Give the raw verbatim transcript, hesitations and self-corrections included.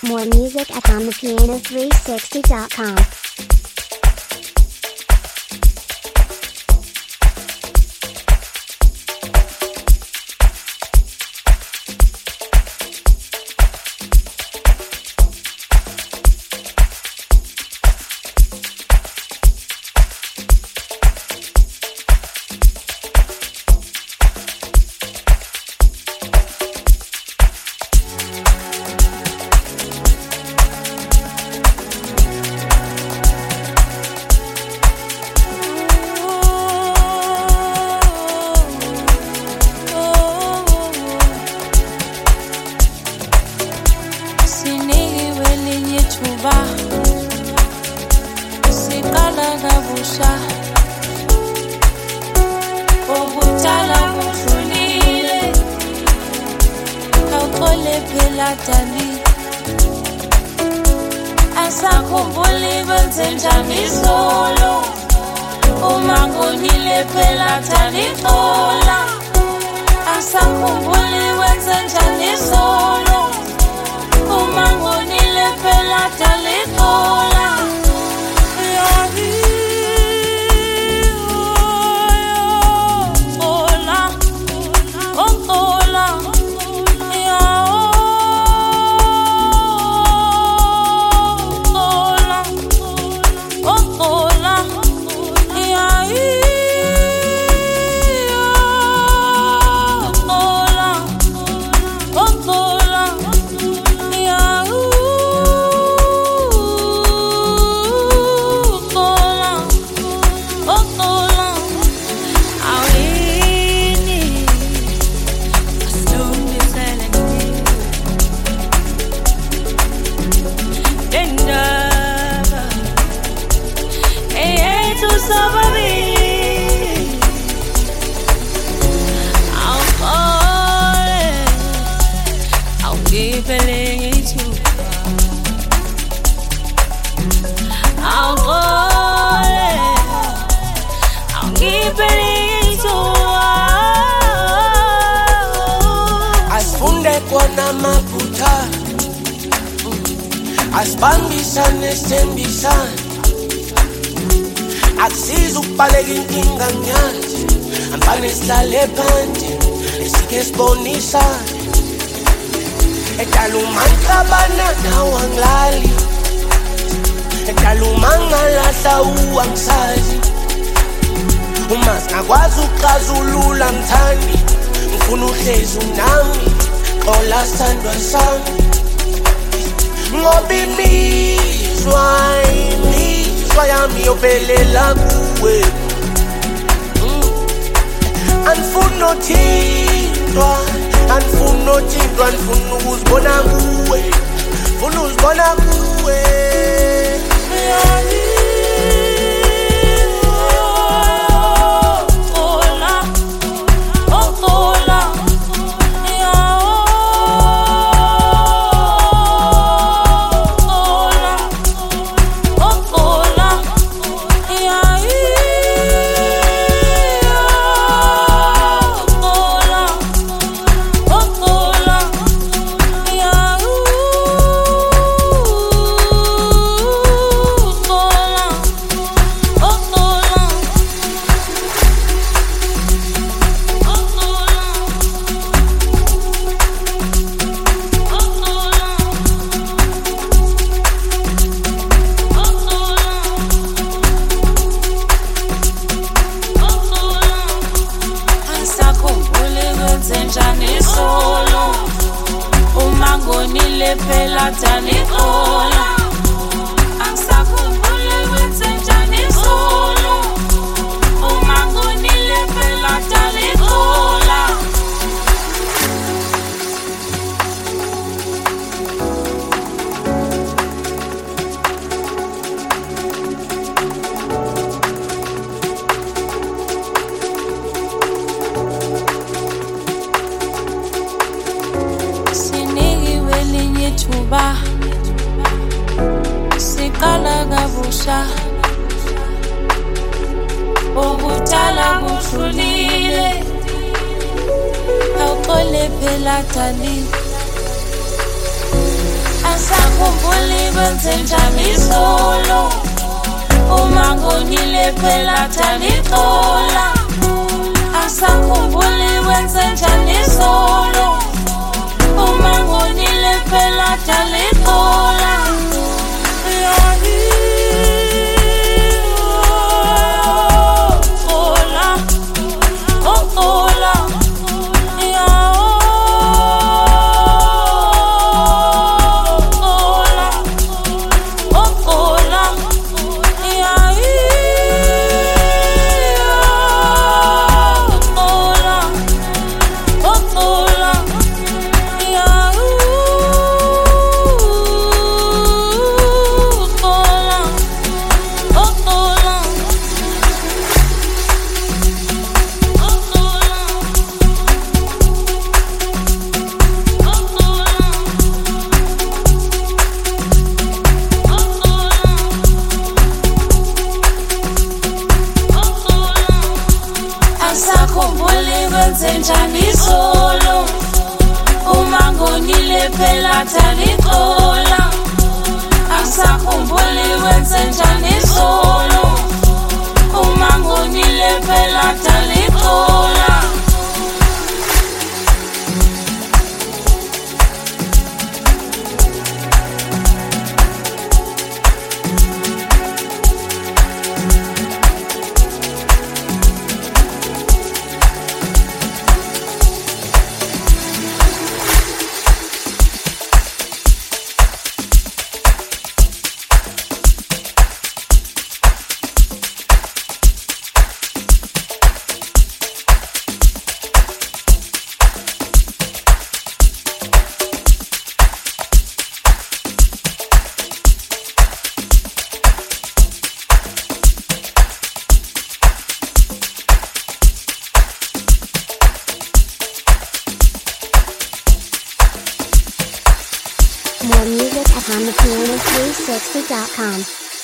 More music at on the piano three sixty dot com. Asibambisane sithembisane akusiza ukubaleka inkinga nyanje ambane sihlale phansi esike sibonisane edala umanhlabana nawo angilali edala umangalahla uwangisazi uma singakwazi ukuxazulula ngithandi ngifuna uhlezi unami xola sithandwa sami ngoba imizwa imizwa yami yophelela kuwe anifuna nothintwa anifuna nothintwa anifuna ukuzibona kuwe funa uzibona kuwe phela tanikola angisakhumbule wethenjani solo uma ngonile phela tanikola Tuba sikala kabusha ubutala buhlulile awuqole phela tali asa Asakhumbuli kwenzenjani solo uma ngonile phela talixola. Asakhumbuli kwenzenjani solo uma ngonile phela talixola. Asakhumbuli kwenzenjani solo uma ngonile phela talixola. Asakhumbuli kwenzenjani solo uma ngonile phela talixola. More music at Hamapiano three sixty dot com.